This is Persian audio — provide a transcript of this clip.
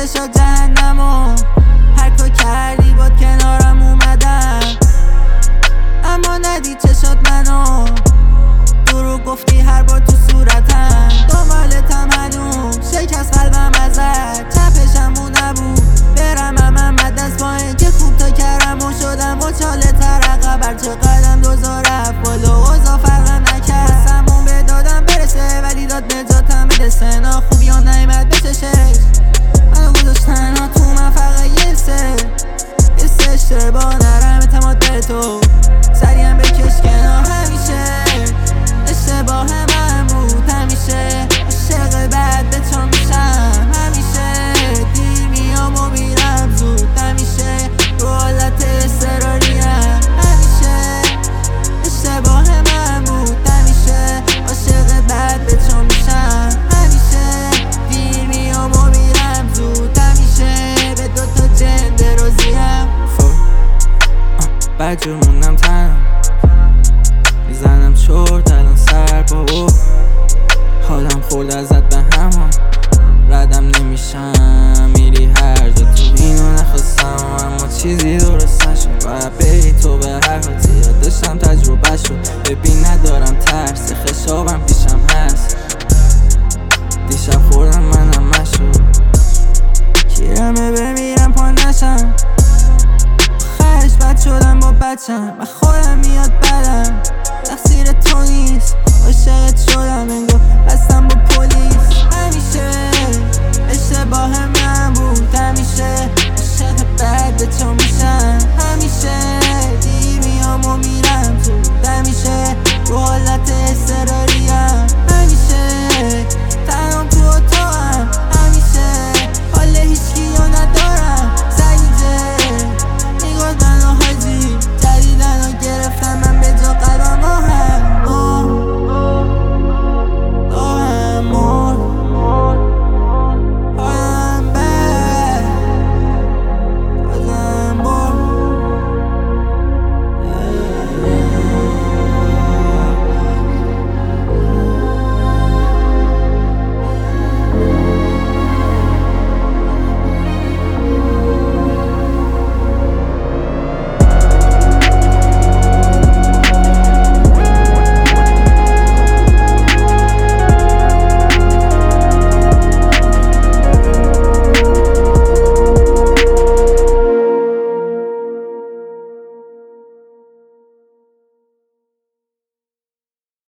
چشا جهنمو هر کار کردی باد کنارم اومدم، اما ندید چشات منو، دروغ گفتی هر بار تو صورتم، دنبالتم هنوز شکست قلبم ازت، چپشمون نبود برم محمد از پایین که خوب تا کرم و شدم و چاله ترقه بر چه قدم دوزار رفت بالا اوزا فرقم نکرد، سمون به دادم برسه ولی داد نجاتم بده سنا خوبی ها نایمد بچشش منو گذاشتن ها تو من فقط یه سه اشتباه نرم اعتماد به تو سریم بکش کنار همیشه اشتباه من بود همیشه عاشق بعد به تو میشم همیشه دیر میام و میرم زود همیشه رو حالت اضطراریم همیشه اشتباه من بود همیشه عاشق بعد به تو میشم همیشه دیر میام و میرم زود همیشه به دوتا جنده روزیم بدجور موندم تنم میزنم چرت الان سر بابا حالم خورد ازت به همان ردم نمیشم میری هر جا تو اینو نخواستم اما چیزی درست نشد باید بری تو به هر حال زیاد داشتم تجربه شد ببین ندارم ترس خشابم پیشم هست دیشب خوردم منم مشد کیرمه بمیرم پا نشم آخرش بد شدم با بچم من خودم میاد